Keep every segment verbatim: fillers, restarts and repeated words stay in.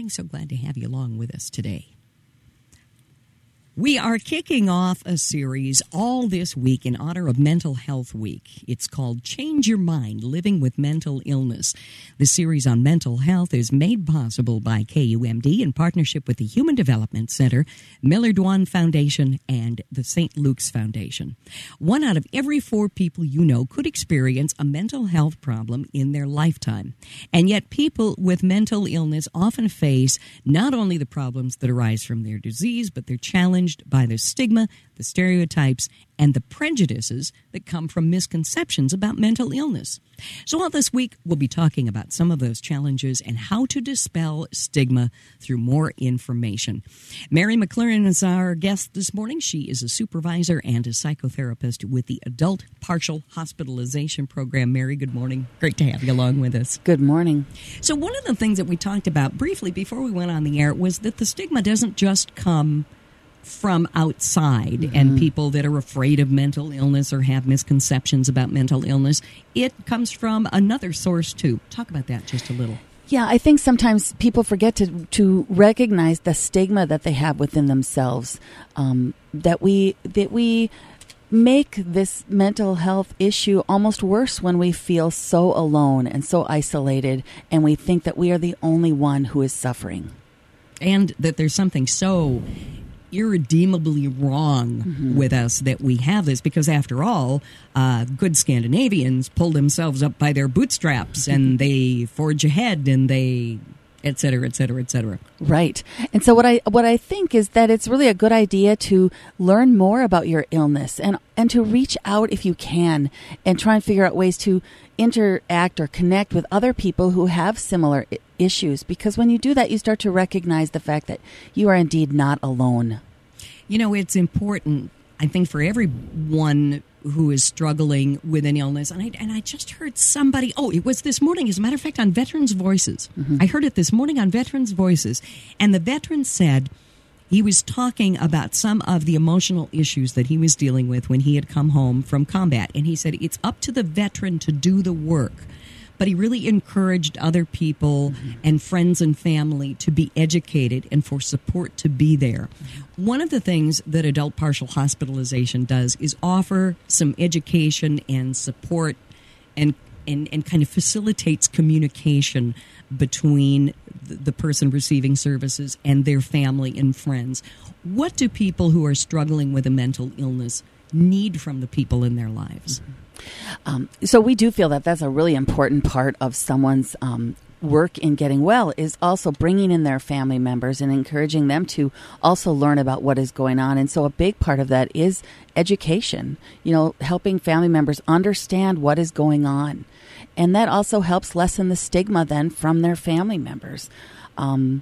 morning. So glad to have you along with us today. We are kicking off a series all this week in honor of Mental Health Week. It's called Change Your Mind, Living with Mental Illness. The series on mental health is made possible by K U M D in partnership with the Human Development Center, Miller Dwan Foundation, and the Saint Luke's Foundation. One out of every four people you know could experience a mental health problem in their lifetime. And yet people with mental illness often face not only the problems that arise from their disease, but their challenge by the stigma, the stereotypes, and the prejudices that come from misconceptions about mental illness. So all this week, we'll be talking about some of those challenges and how to dispel stigma through more information. Mary McLaren is our guest this morning. She is a supervisor and a psychotherapist with the Adult Partial Hospitalization Program. Mary, good morning. Great to have you along with us. Good morning. So one of the things that we talked about briefly before we went on the air was that the stigma doesn't just come from outside mm-hmm. and people that are afraid of mental illness or have misconceptions about mental illness. It comes from another source, too. Talk about that just a little. Yeah, I think sometimes people forget to to recognize the stigma that they have within themselves, um, that we that we make this mental health issue almost worse when we feel so alone and so isolated, and we think that we are the only one who is suffering. And that there's something so irredeemably wrong mm-hmm. with us that we have this, because after all, uh, good Scandinavians pull themselves up by their bootstraps and they forge ahead and they et cetera, et cetera, et cetera. Right. And so what I what I think is that it's really a good idea to learn more about your illness and, and to reach out if you can and try and figure out ways to interact or connect with other people who have similar I- issues. Because when you do that, you start to recognize the fact that you are indeed not alone. You know, it's important, I think, for everyone who is struggling with an illness. And I, and I just heard somebody, oh, it was this morning, as a matter of fact, on Veterans Voices. Mm-hmm. I heard it this morning on Veterans Voices. And the veteran said he was talking about some of the emotional issues that he was dealing with when he had come home from combat. And he said it's up to the veteran to do the work. But he really encouraged other people mm-hmm. and friends and family to be educated and for support to be there. Mm-hmm. One of the things that Adult Partial Hospitalization does is offer some education and support and and, and kind of facilitates communication between the person receiving services and their family and friends. What do people who are struggling with a mental illness need from the people in their lives? Mm-hmm. Um, so we do feel that that's a really important part of someone's um, work in getting well, is also bringing in their family members and encouraging them to also learn about what is going on. And so a big part of that is education, you know, helping family members understand what is going on. And that also helps lessen the stigma then from their family members. Um,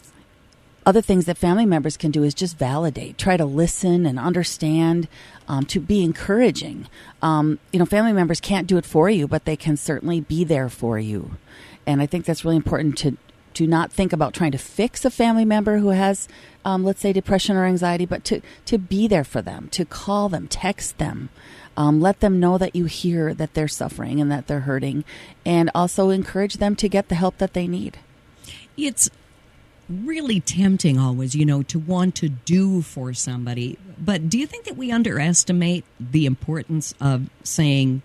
Other things that family members can do is just validate, try to listen and understand, um, to be encouraging. Um, you know, family members can't do it for you, but they can certainly be there for you. And I think that's really important to to not think about trying to fix a family member who has, um, let's say, depression or anxiety, but to, to be there for them, to call them, text them, um, let them know that you hear that they're suffering and that they're hurting, and also encourage them to get the help that they need. It's really tempting always, you know, to want to do for somebody. But do you think that we underestimate the importance of saying,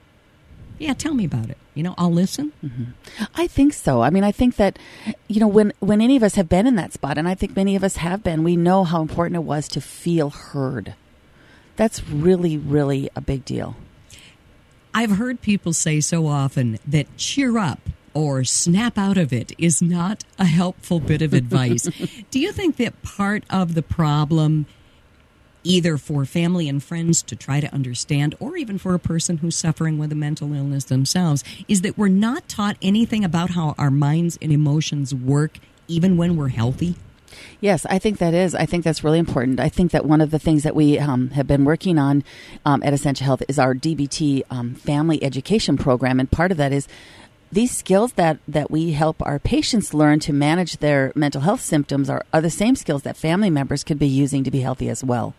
yeah, tell me about it. You know, I'll listen. Mm-hmm. I think so. I mean, I think that, you know, when, when any of us have been in that spot, and I think many of us have been, we know how important it was to feel heard. That's really, really a big deal. I've heard people say so often that cheer up or snap out of it is not a helpful bit of advice. Do you think that part of the problem, either for family and friends to try to understand, or even for a person who's suffering with a mental illness themselves, is that we're not taught anything about how our minds and emotions work even when we're healthy? Yes, I think that is. I think that's really important. I think that one of the things that we um, have been working on um, at Essentia Health is our D B T um, family education program. And part of that is these skills that, that we help our patients learn to manage their mental health symptoms are, are the same skills that family members could be using to be healthy as well.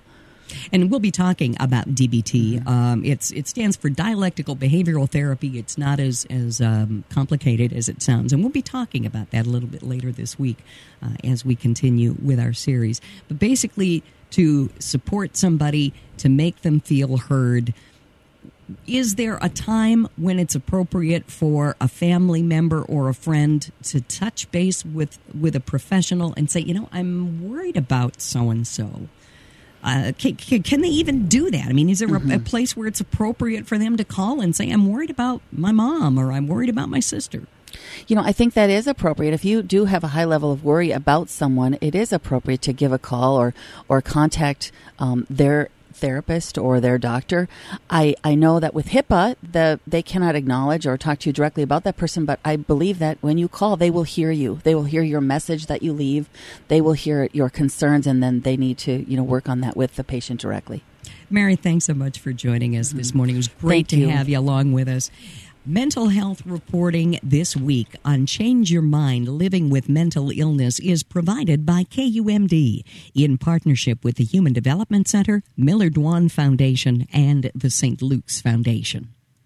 And we'll be talking about D B T. Um, it's it stands for dialectical behavioral therapy. It's not as as um, complicated as it sounds, and we'll be talking about that a little bit later this week uh, as we continue with our series. But basically, to support somebody, to make them feel heard. Is there a time when it's appropriate for a family member or a friend to touch base with, with a professional and say, you know, I'm worried about so-and-so? Uh, can, can, can they even do that? I mean, is there mm-hmm. a, a place where it's appropriate for them to call and say, I'm worried about my mom or I'm worried about my sister? You know, I think that is appropriate. If you do have a high level of worry about someone, it is appropriate to give a call or, or contact um, their therapist or their doctor. I, I know that with HIPAA, the, they cannot acknowledge or talk to you directly about that person, but I believe that when you call, they will hear you. They will hear your message that you leave. They will hear your concerns, and then they need to, you know, work on that with the patient directly. Mary, thanks so much for joining us mm-hmm. this morning. It was great Thank to you. have you along with us. Mental health reporting this week on Change Your Mind, Living with Mental Illness is provided by K U M D in partnership with the Human Development Center, Millard Wan Foundation, and the Saint Luke's Foundation.